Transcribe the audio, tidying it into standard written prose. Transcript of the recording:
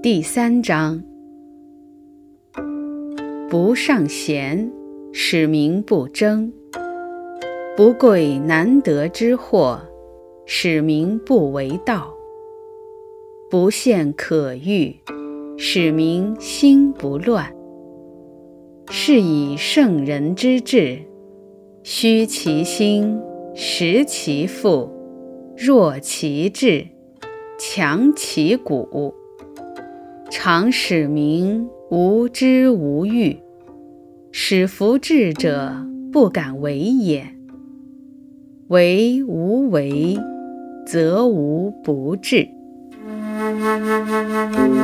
第3章：不尚贤，使民不争；不贵难得之货，使民不为盗；不陷可欲，使民心不乱。是以圣人之治，虚其心，实其腹，弱其志，强其骨，常使民无知无欲，使夫智者不敢为也。为无为，则无不治。